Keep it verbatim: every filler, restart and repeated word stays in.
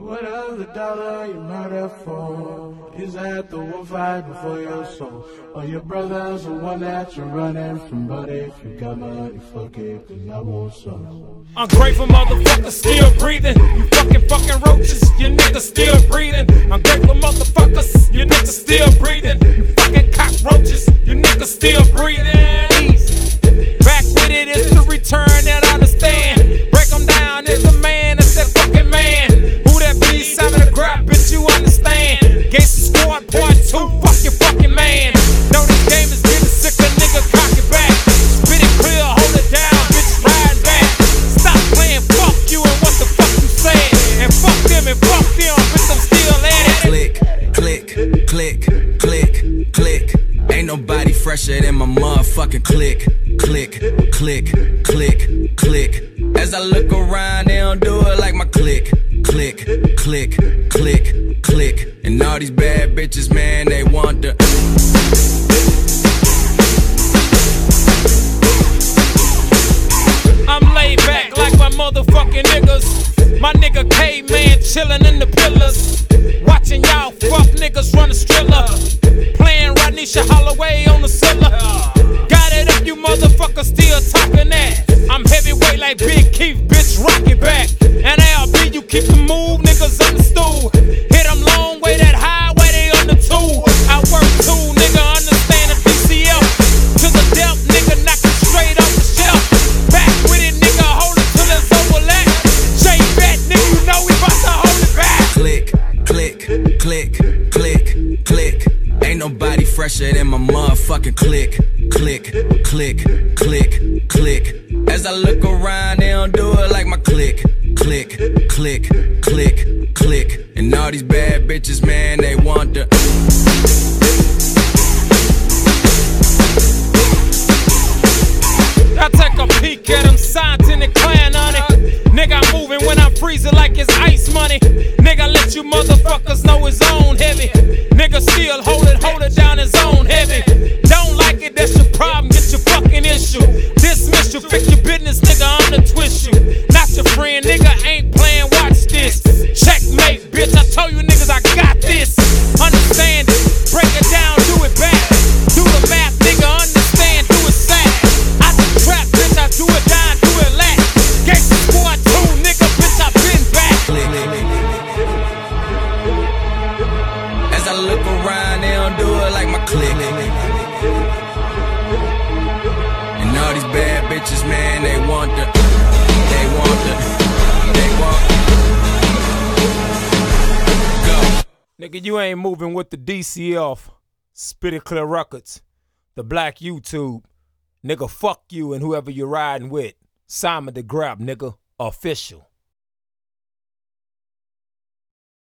What other dollar you murder for? Is that the one fighting for your soul? Or your brother's the one that you're running from? But if you got money, fuck it, cause I want some. Ungrateful motherfuckers still breathing. You fucking fucking roaches, you niggas still breathing. Ungrateful motherfuckers, you niggas still breathing. You fucking cockroaches, you niggas still breathing. Back with it is the return that I understand. Break them down, is the man, it's that fucking man. Who that be, Simon the Grab, bitch, you understand. Gangsta Squad, part two, fuck your fucking man. Know this game is getting sick, a nigga cock it back. Spit it clear, hold it down, bitch, ride back. Stop playing, fuck you and what the fuck you saying. And fuck them and fuck them, bitch, I'm still at it. Click, click, click, click, click. Ain't nobody fresher than my motherfucking click. Click, click, click, click. As I look around, they don't do it like my click. Click, click, click, click. And all these bad bitches, man, they want the. I'm laid back like my motherfucking niggas. My nigga K-Man chillin' in the pillars. Watching y'all fuck niggas run a striller. Playing Rodnisha Holloway on the cellar. Got it up, you motherfuckers still talking that. I'm heavyweight like Big Keith, bitch, rock it back. And L B, you keep the move, niggas on the stool. Hit them long way, that highway, they on the two. I work two, nigga, understand the D C L. To the depth, nigga, knock it straight off the shelf. Back with it, nigga, hold it till it's overlap. J Bet, nigga, you know we bout to hold it back. Click, click, click, click, click. Ain't nobody fresher than my motherfucking click. Click, click, click, click. As I look around, they don't do it like my click. Click, click, click, click. And all these bad bitches, man, they want the. I take a peek at them signs in the clan on it. Nigga, I'm moving when I'm freezing like it's ice money. Nigga, let you motherfuckers know it's on heavy. Nigga, still hold it, hold it down his own heavy. Don't like it, that's your problem, get your fucking issue. Dismiss you, fix your business, nigga, I'm the twist you. Not your friend, nigga, ain't playing, watch this. Checkmate, bitch, I told you niggas I got this. Understand it, break it down, do it back. Do the math, nigga, understand, do it sad. I the trap, bitch, I do it down, do it lat. Gangsta Squad two, nigga, bitch, I been back. Click. As I look around, they don't do it like my click. And all these bad bitches, man, they want the, they want the, they want go. Nigga, you ain't moving with the D C F, Spit It Clear Records, the Black YouTube. Nigga, fuck you and whoever you're riding with. Simon the Grab, nigga, official.